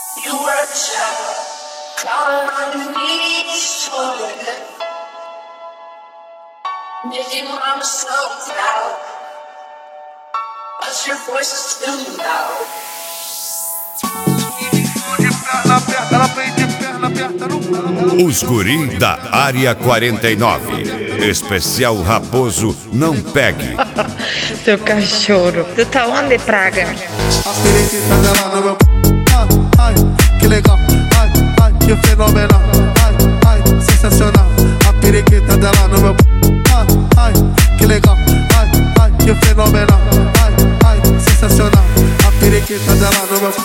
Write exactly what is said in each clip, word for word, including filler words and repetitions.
You were a child, crawling on your knees, toilet. Making mama so proud, but your voice is too loud. Os guri da Área quarenta e nove. Especial Raposo Não Pegue. Seu cachorro, tu tá onde, praga? A periquita dela no meu. Ai, ai, que legal. Ai, ai, que fenomenal. Ai, ai, sensacional. A periquita dela no meu. Ai, ai, que legal. Ai, ai, que fenomenal. Ai, ai, sensacional. A periquita dela no meu.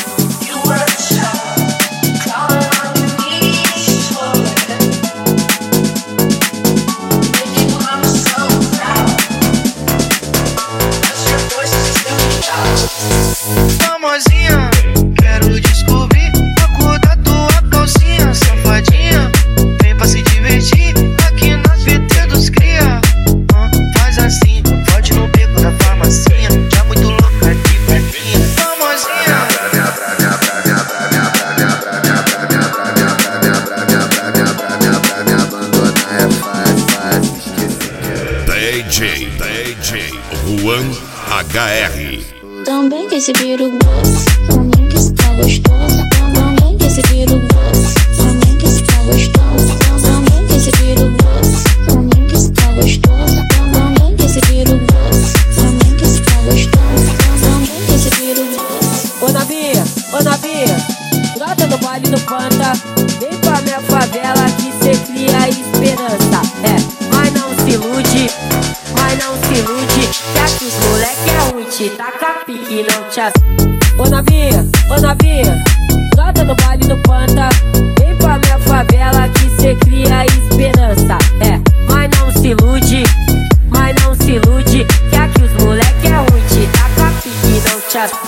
Famosinha, quero descobrir a cor da tua calcinha. Safadinha, vem pra se divertir aqui na P T dos cria. ah, Faz assim, pode no beco da farmacinha. Já muito louca de perninha. Famosinha. D J, D J Juan H R. Também que esse peru gosta, também que esse tá gostoso. Também que esse peru gosta, também que esse tá gostoso. Também que esse peru gosta, também que esse tá gostoso. Também que esse peru gosta, também que esse tá gostoso. Também que esse peru gosta. Ô Nabia, ô Nabia, brota do baile do Panta. Vem pra minha favela que cê cria esperança. É, mas não se ilude, mas não se ilude. Já que os moleque é ruim, te taca pique, não te ass... Ô Nabia, ô Nabia, brota no baile do Panta. Vem pra minha favela que cê cria esperança. É, mas não se ilude, mas não se ilude. Já que os moleque é ruim, te taca pique, não te ass...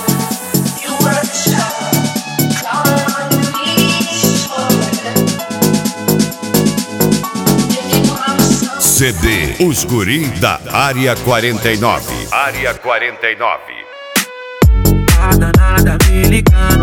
C D Os Guri da Área quarenta e nove. Área quarenta e nove. A danada me ligando.